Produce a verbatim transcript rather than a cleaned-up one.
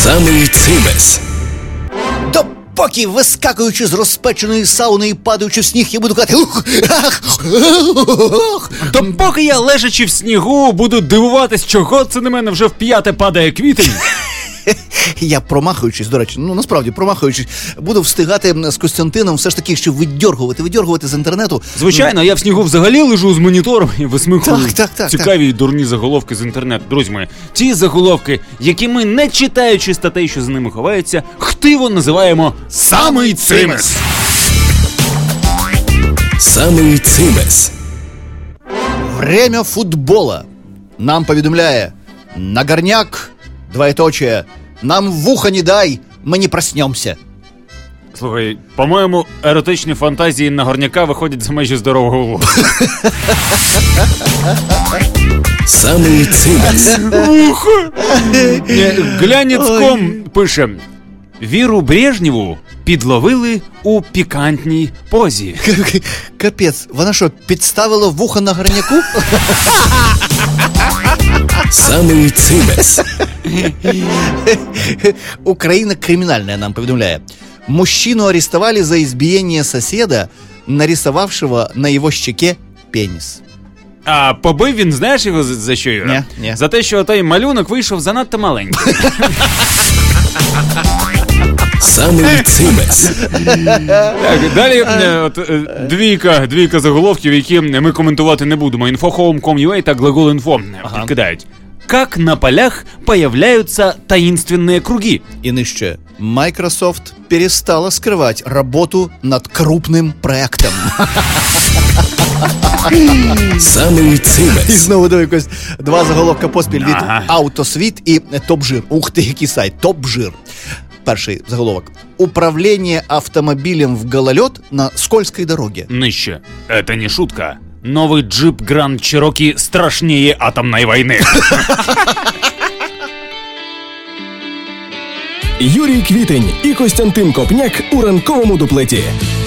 Самий цимес. Поки, вискакуючи з розпеченої сауни і падаючи в сніг, я буду казати ух, ах, ух. Допоки я, лежачи в снігу, буду дивуватись, чого це на мене вже в п'яте падає квітень. Я, промахуючись, до речі, ну насправді промахуючись, буду встигати з Костянтином все ж таки ще видьоргувати, видьоргувати з інтернету. Звичайно, я в снігу взагалі лежу з монітором і висмикую Так, так, так, цікаві й дурні заголовки з інтернету. Друзі мої, ті заголовки, які ми, не читаючи статей, що за ними ховаються, хтиво називаємо «Самий цимес». Самий цимес. Время футбола. Нам повідомляє Нагорняк, двоеточие, нам в ухо не дай, ми не проснемся. Слухай, по-моєму, еротичні фантазії Нагорняка виходять за межі здорового глузду. Самий цимес. Глянецьком пише: Віру Брежнєву підловили у пікантній позі. Капець, вона що, підставила вуха Нагорняку? Самый цимес. Украина криминальная нам поведомляет. Мужчину арестовали за избиение соседа, нарисовавшего на его щеке пенис. А побив він, знаєш його за, за що, Юра? Ні, ні. За те, що той малюнок вийшов занадто маленький. Самий цимес. Так, далі е, от, е, двійка, двійка заголовків, які ми коментувати не будемо. Інфохоум крапка ком крапка ю а та Глагол.Инфо Ага. підкидають. Как на полях появляются таинственные круги? И ниже. Microsoft перестала скрывать работу над крупным проектом. Самий І цимес. знову до якось два заголовка поспіль від Ага. Автосвіт і Топ-Жир. Ух ти, який сайт. Топ-Жир. Перший заголовок. Управление автомобилем в гололед на скользкой дороге. Нижче. Это не шутка. Новый джип Grand Cherokee страшнее атомной войны. Юрій Квітень і Костянтин Копняк у ранковому дуплеті.